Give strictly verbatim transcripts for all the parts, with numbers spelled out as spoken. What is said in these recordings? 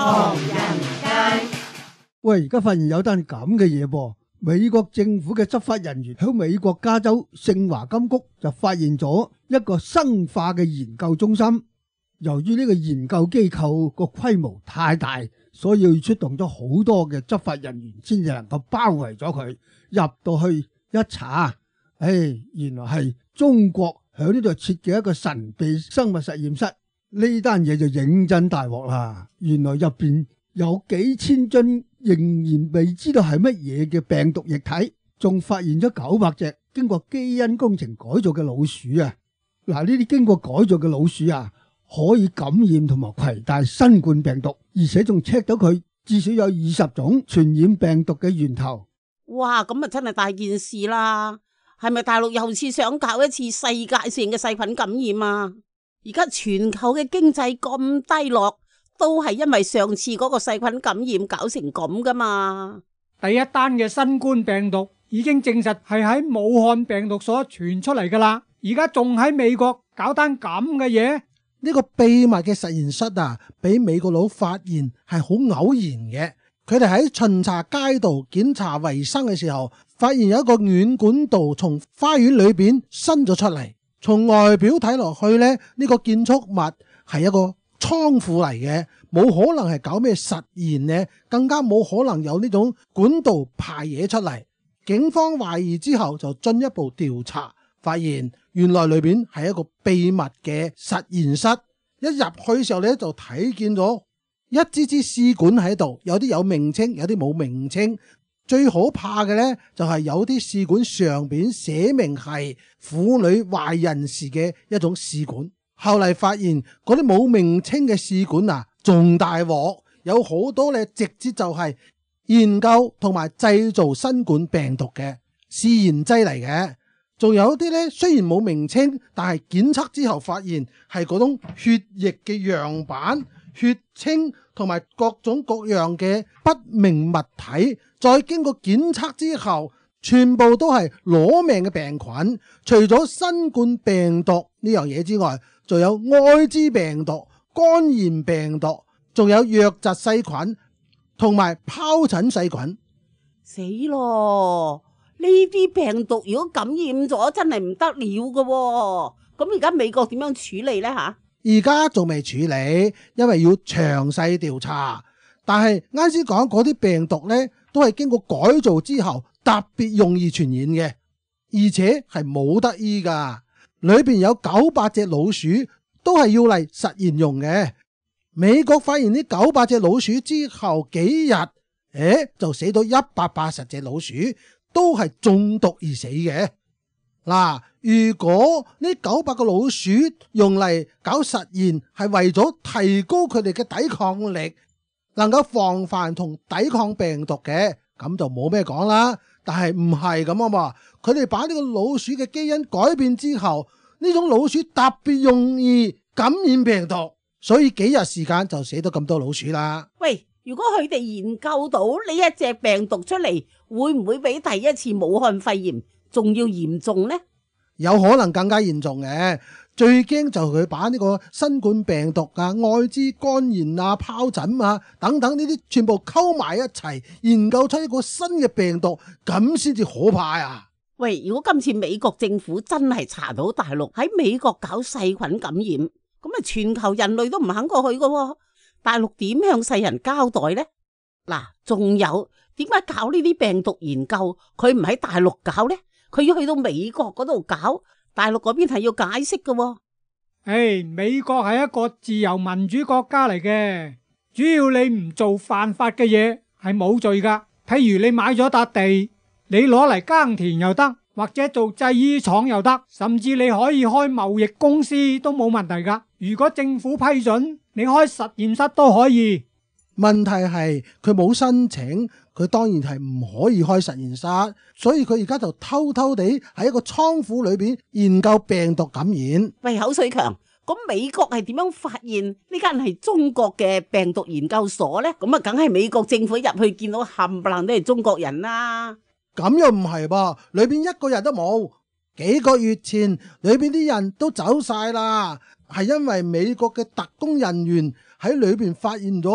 唐人街。 喂，而家發現有單咁嘅嘢噃，美國政府嘅執法人員喺美國加州聖華金谷就發現咗一個生化嘅研究中心。由於呢個研究機構個規模太大，所以要出動咗好多嘅執法人員先至能夠包圍咗佢。入到去一查，唉，原來係中國喺呢度設嘅一個神秘生物實驗室。呢單嘢就認真大鑊啦！原來入邊有幾千樽仍然未知道係乜嘢嘅病毒液體，仲發現咗九百隻經過基因工程改造嘅老鼠啊！嗱，呢啲經過改造嘅老鼠啊，可以感染同埋攜帶新冠病毒，而且仲 check 到佢至少有二十種傳染病毒嘅源頭。 哇，咁啊真係大件事啦！係咪大陸又似想搞一次世界性嘅細菌感染啊？而家全球嘅經濟咁低落，都係因為上次嗰個細菌感染搞成咁噶嘛？ 第一單嘅新冠病毒已經證實係喺武漢病毒所傳出嚟噶啦，而家仲喺美國搞單咁嘅嘢。 呢個秘密嘅實驗室啊，俾美國佬發現係好偶然嘅。佢哋喺巡查街道檢查衛生嘅時候，發現有一個軟管道從花園裏邊伸咗出嚟。從外表睇落去咧，呢個建築物係一個倉庫嚟嘅，冇可能係搞咩實驗呢，更加冇可能有呢種管道排嘢出嚟。警方懷疑之後就進一步調查，發現原來裏邊係一個秘密嘅實驗室。一入去嘅時候咧，就睇見咗一支支試管喺度，有啲有名稱，有啲冇名稱。最可怕嘅呢，就係有啲試管上邊寫明係婦女懷孕時嘅一種試管。後嚟發現嗰啲冇名稱嘅試管啊，仲大鑊，有好多咧直接就係研究同埋製造新冠病毒嘅試驗劑嚟嘅。仲有啲咧雖然冇名稱，但係檢測之後發現係嗰種血液嘅樣板、血清同埋各種各樣嘅不明物體，再經過檢測之後，全部都係攞命嘅病菌。除咗新冠病毒呢樣嘢之外，仲有艾滋病毒、肝炎病毒，仲有瘧疾細菌同埋疱疹細菌。 死咯！呢啲病毒如果感染咗，真係唔得了噶喎。咁而家美國點樣處理呢？吓？ 而家仲未處理，因為要詳細調查。但係啱先講嗰啲病毒呢，都係經過改造之後特別容易傳染嘅，而且係冇得醫噶。裏邊有九百隻老鼠都係要嚟實驗用嘅。美國發現呢九百隻老鼠之後幾日，誒就死咗一百八十隻老鼠，都係中毒而死嘅。嗱，如果呢九百個老鼠用嚟搞實驗，係為咗提高佢哋嘅抵抗力，能夠防範同抵抗病毒嘅，咁就冇咩講啦。但係唔係咁啊嘛，佢哋把呢個老鼠嘅基因改變之後，呢種老鼠特別容易感染病毒，所以幾日時間就死咗咁多老鼠啦。 喂，如果佢哋研究到呢一隻病毒出嚟，會唔會比第一次武漢肺炎仲要嚴重呢？ 有可能更加嚴重嘅。最驚就佢把呢個新冠病毒啊、艾滋、肝炎啊、疱疹啊等等呢啲全部溝埋一齊，研究出一個新嘅病毒，咁先至可怕啊！ 喂，如果今次美國政府真係查到大陸喺美國搞細菌感染，咁啊全球人類都唔肯過去噶喎，大陸點向世人交代呢？嗱，仲有點解搞呢啲病毒研究，佢唔喺大陸搞呢？佢要去到美國嗰度搞，大陸嗰邊係要解釋噶喎。 誒，美國係一個自由民主國家嚟嘅，主要你唔做犯法嘅嘢係冇罪噶。譬如你買咗笪地，你攞嚟耕田又得，或者做製衣廠又得，甚至你可以開貿易公司都冇問題噶。如果政府批准，你開實驗室都可以。 問題係佢冇申請，佢當然係唔可以開實驗室，所以佢而家就偷偷地喺一個倉庫裏邊研究病毒感染。 喂，口水強，咁美國係點樣發現呢間係中國嘅病毒研究所呢？咁啊，梗係美國政府入去見到冚唪唥都係中國人啦。 咁又唔係噃，裏邊一個人都冇。幾個月前，裏邊啲人都走晒啦，係因為美國嘅特工人員喺裏邊發現咗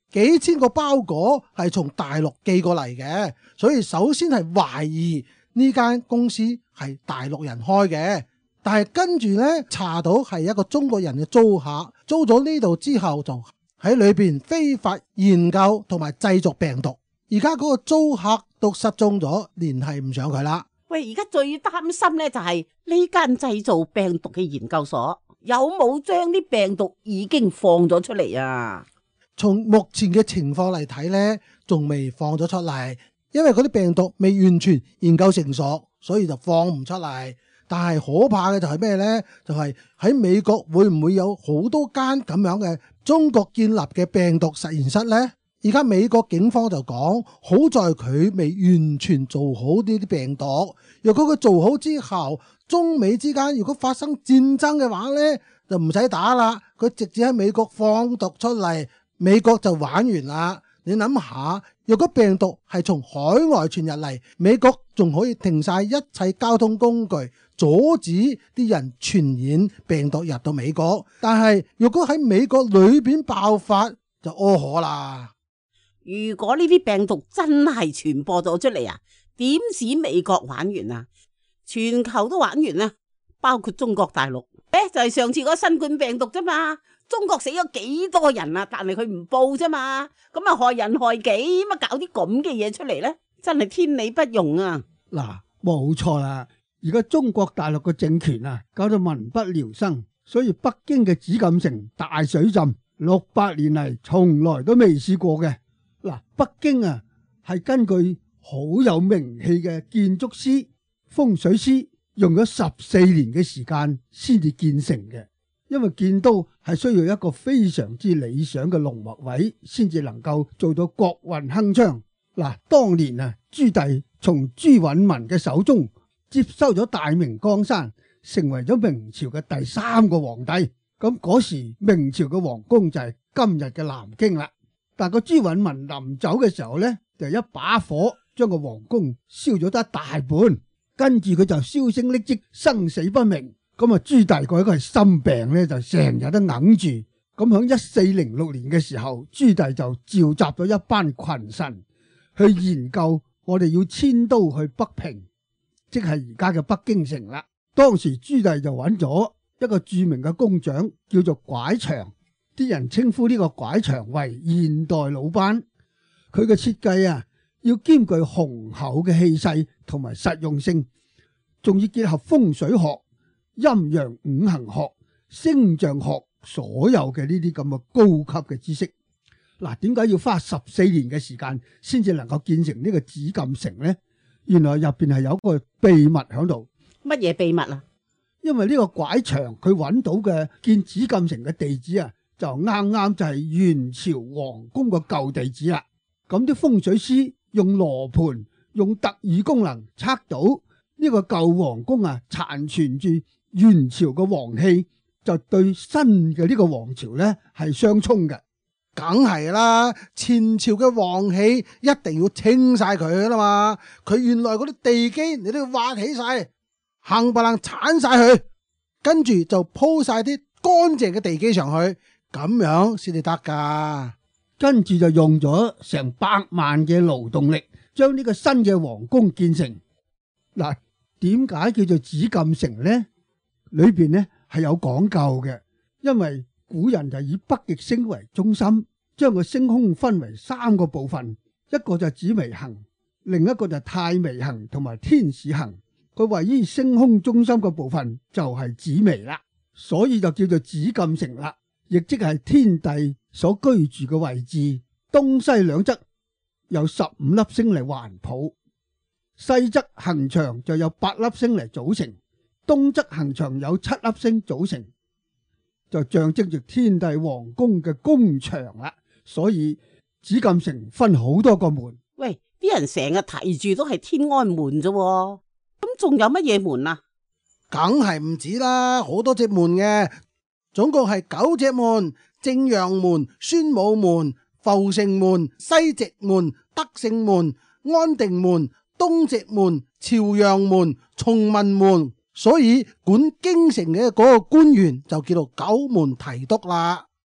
幾千個包裹係從大陸寄過嚟嘅，所以首先係懷疑呢間公司係大陸人開嘅，但係跟住呢，查到係一個中國人嘅租客，租咗呢度之後就喺裏邊非法研究同埋製作病毒，而家嗰個租客都失蹤咗，聯繫唔上佢啦。 喂，而家最擔心呢就係呢間製造病毒嘅研究所有冇將啲病毒已經放咗出嚟啊？ 從目前嘅情況嚟睇呢，仲未放咗出嚟，因為嗰啲病毒未完全研究成熟，所以就放唔出嚟。但係可怕嘅就係咩呢？就係喺美國會唔會有好多間咁樣嘅中國建立嘅病毒實驗室呢？而家美國警方就講，好在佢未完全做好呢啲病毒。如果佢做好之後，中美之間如果發生戰爭嘅話呢，就唔使打啦，佢直接喺美國放毒出嚟，美國就玩完啦。你諗下，如果病毒係從海外傳入嚟，美國仲可以停晒一切交通工具，阻止啲人傳染病毒入到美國。但係如果喺美國裏邊爆發，就屙可啦。 如果呢啲病毒真係傳播咗出嚟啊，點止美國玩完啊？全球都玩完啦，包括中國大陸。誒，就係上次嗰新冠病毒啫嘛，中國死咗幾多人啊？但係佢唔報啫嘛，咁啊害人害己，乜搞啲咁嘅嘢出嚟呢？真係天理不容啊！ 嗱，冇錯啦，而家中國大陸嘅政權啊，搞到民不聊生，所以北京嘅紫禁城大水浸，六百年嚟從來都未試過嘅。嗱，北京啊係根據好有名氣嘅建築師、風水師，用咗十四年嘅時間先至建成嘅。因為建都係需要一個非常之理想嘅龍脈位，先至能夠做到國運亨昌。嗱，當年啊，朱棣從朱允炆嘅手中接收咗大明江山，成為咗明朝嘅第三個皇帝。咁嗰時明朝嘅皇宮就係今日嘅南京啦。但個朱允炆臨走嘅時候呢，就一把火將個皇宮燒咗得一大半，跟住佢就銷聲匿跡，生死不明。咁啊，朱棣嗰個係心病咧，就成日都揞住。咁響一四零六年嘅時候，朱棣就召集咗一班群臣去研究，我哋要遷都去北平，即係而家嘅北京城啦。當時朱棣就揾咗一個著名嘅工匠，叫做拐祥。啲人稱呼呢個拐祥為現代魯班。佢嘅設計啊，要兼具雄厚嘅氣勢同埋實用性，仲要結合風水學、陰陽五行學、星象學，所有嘅呢啲咁嘅高級嘅知識。嗱，點解要花十四年嘅時間先至能夠建成呢個紫禁城呢？原來入邊係有個秘密喺度。 乜嘢秘密啊？ 因為呢個拐祥佢揾到嘅建紫禁城嘅地址啊，就啱啱就係元朝皇宮個舊地址啦。咁啲風水師用羅盤、用特異功能測到呢個舊皇宮啊，殘存住元朝嘅皇氣，就對新嘅呢個皇朝呢係相沖嘅。 梗係啦，前朝嘅皇氣一定要清晒佢啦嘛。佢原來嗰啲地基你都要挖起晒，冚唪唥鏟晒佢，跟住就鋪晒啲乾淨嘅地基上去，咁樣先至得噶。 跟住就用咗成百萬嘅勞動力，將呢個新嘅皇宮建成。嗱，點解叫做紫禁城呢？裏邊呢係有講究嘅，因為古人就以北極星為中心，將個星空分為三個部分，一個就係紫微垣，另一個就係太微垣同埋天使垣。佢位於星空中心嘅部分就係紫微啦，所以就叫做紫禁城啦，亦即係天帝所居住嘅位置。東西兩側有十五粒星嚟環抱，西側垣牆就有八粒星嚟組成，東側垣牆有七粒星組成，就象徵住天帝皇宮嘅宮牆啦。所以紫禁城分好多個門。 喂，啲人成日提住都係天安門啫，咁仲有乜嘢門啊？ 梗係唔止啦，好多隻門嘅，總共係九隻門：正陽門、宣武門、阜成門、西直門、德勝門、安定門、東直門、朝陽門、崇文門。所以管京城嘅嗰個官員就叫做九門提督啦。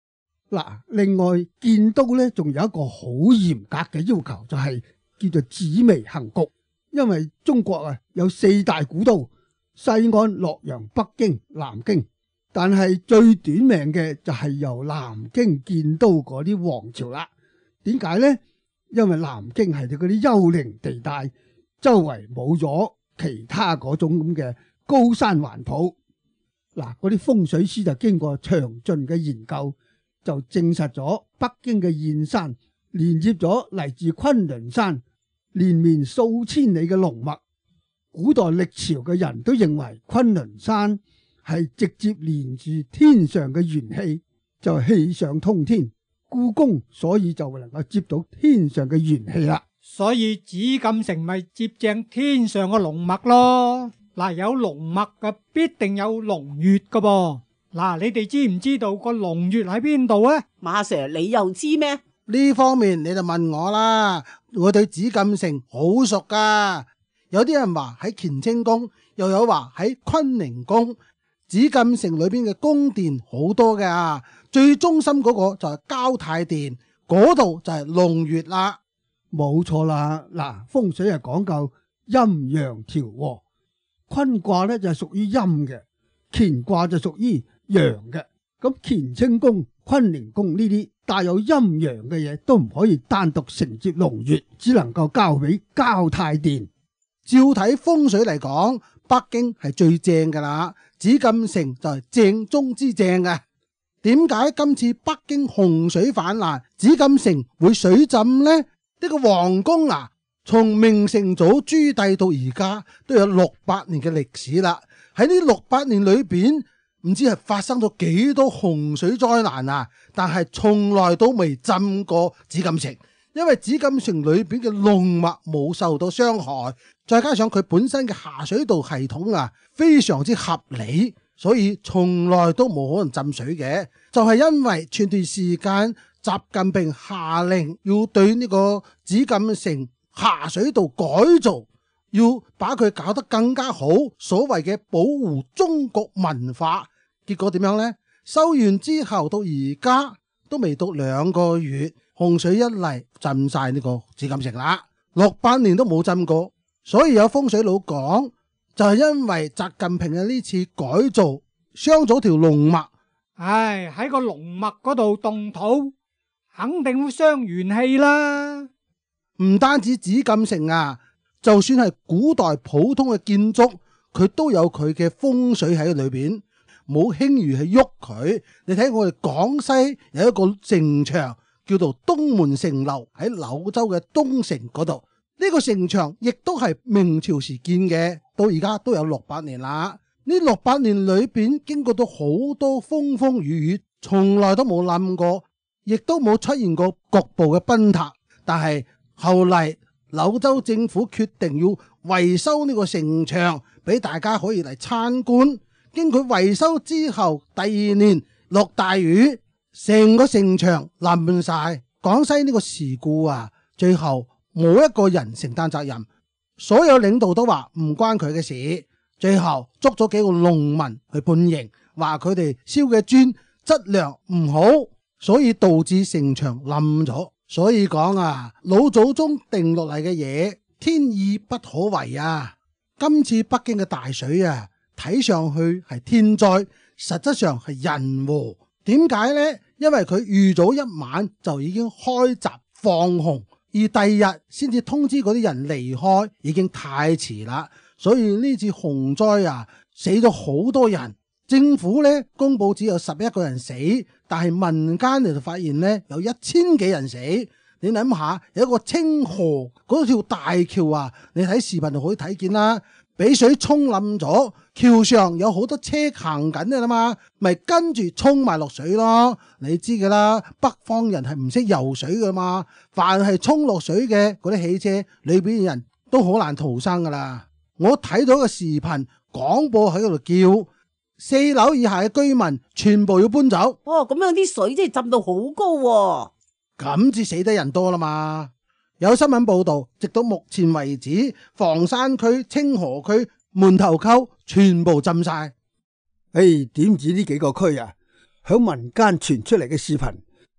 嗱，另外建都咧仲有一個好嚴格嘅要求，就係叫做紫微行局。因為中國啊有四大古都：西安、洛陽、北京、南京。但係最短命嘅就係由南京建都嗰啲王朝啦。點解呢？因為南京係嗰啲丘陵地帶，周圍冇咗其他嗰種咁嘅高山環抱。嗱，嗰啲風水師就經過詳盡嘅研究，就證實咗北京嘅燕山連接咗嚟自昆崙山連綿數千里嘅龍脈。古代歷朝嘅人都認為昆崙山係直接連住天上嘅元氣，就氣上通天。故宮所以就能夠接到天上嘅元氣啦。 所以紫禁城咪接正天上嘅龍脈咯。嗱，有龍脈嘅必定有龍穴噶噃。嗱，你哋知唔知道個龍穴喺邊度啊？ 馬 Sir， 你又知咩？ 呢方面你就問我啦，我對紫禁城好熟噶。有啲人話喺乾清宮，又有話喺坤寧宮。紫禁城裏邊嘅宮殿好多嘅，最中心嗰個就係交泰殿，嗰度就係龍穴啦。 冇錯啦。嗱，風水係講究陰陽調和，坤卦咧就係屬於陰嘅，乾卦就屬於陽嘅。咁乾清宮、坤寧宮呢啲帶有陰陽嘅嘢都唔可以單獨承接龍穴，只能夠交俾交泰殿。 照睇風水嚟講，北京係最正噶啦，紫禁城就係正中之正嘅。點解今次北京洪水泛濫，紫禁城會水浸呢？呢、呢個皇宮啊，從明成祖朱棣到而家都有六百年嘅歷史啦。喺呢六百年裏邊，唔知係發生咗幾多洪水災難啊！但係從來都未浸過紫禁城。因為紫禁城裏邊嘅龍脈冇受到傷害，再加上佢本身嘅下水道系統啊非常之合理，所以從來都冇可能浸水嘅。就係因為前段時間習近平下令要對呢個紫禁城下水道改造，要把佢搞得更加好，所謂嘅保護中國文化。結果點樣呢？修完之後到而家都未到兩個月，洪水一嚟浸晒呢個紫禁城啦，六百年都冇浸過。所以有風水佬講，就係因為習近平嘅呢次改造傷咗條龍脈。 唉，喺個龍脈嗰度動土，肯定會傷元氣啦。 唔單止紫禁城啊，就算係古代普通嘅建築，佢都有佢嘅風水喺裏邊，冇輕易去喐佢。你睇我哋廣西有一個城牆叫做東門城樓，喺柳州嘅東城嗰度。呢個城牆亦都係明朝時建嘅，到而家都有六百年啦。呢六百年裏邊經過到好多風風雨雨，從來都冇冧過，亦都冇出現過局部嘅崩塌。但係後嚟柳州政府決定要維修呢個城牆，俾大家可以嚟參觀。經佢維修之後，第二年落大雨，成個城牆冧晒。廣西呢個事故啊，最後冇一個人承擔責任，所有領導都話唔關佢嘅事。最後捉咗幾個農民去判刑，話佢哋燒嘅磚質量唔好，所以導致城牆冧咗。所以講啊，老祖宗定落嚟嘅嘢，天意不可違啊。今次北京嘅大水啊，睇上去係天災，實質上係人禍。點解呢？因為佢預早一晚就已經開閘放洪，而第二日先至通知嗰啲人離開，已經太遲啦。所以呢次洪災啊，死咗好多人。政府呢公布只有十一個人死，但係民間就發現呢有一千幾人死。你諗下，有一個清河嗰條大橋啊，你睇視頻就可以睇見啦，俾水沖冧咗，橋上有好多車行緊嘅啦嘛，咪跟住沖埋落水咯。你知噶啦，北方人係唔識游水噶嘛，凡係沖落水嘅嗰啲汽車裏邊嘅人都好難逃生噶啦。我睇到個視頻廣播喺度叫四樓以下嘅居民全部要搬走。 哦，咁樣啲水真係浸到好高喎， 咁至死得人多啦嘛。有新聞報道，直到目前為止，房山區、清河區、門頭溝全部浸晒。 誒，點止呢幾個區啊？響民間傳出嚟嘅視頻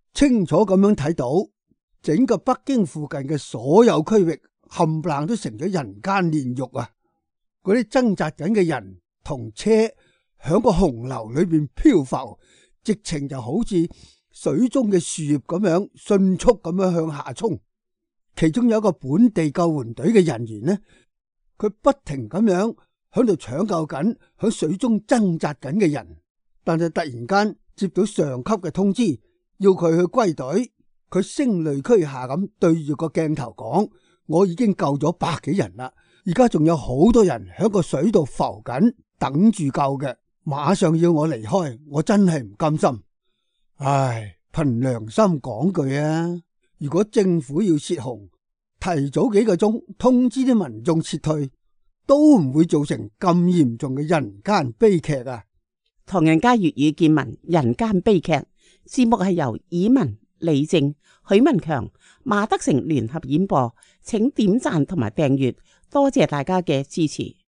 清楚咁樣睇到整個北京附近嘅所有區域冚唪唥都成咗人間煉獄啊！嗰啲掙扎緊嘅人同車響個洪流裏邊漂浮，直情就好似水中嘅樹葉咁樣迅速咁樣向下衝。其中有一個本地救援隊嘅人員呢，佢不停咁樣響度搶救緊響水中掙扎緊嘅人，但係突然間接到上級嘅通知，要佢去歸隊。佢聲淚俱下咁對住個鏡頭講：我已經救咗百幾人啦，而家仲有好多人響個水度浮緊，等住救嘅，馬上要我離開，我真係唔甘心。唉，憑良心講句啊，如果政府要泄洪，提早幾個鐘通知啲民眾撤退，都唔會造成咁嚴重嘅人間悲劇啊！ 唐人街粵語見聞人間悲劇節目係由以文、李正、許文強、馬德成聯合演播，請點讚同埋訂閱，多謝大家嘅支持。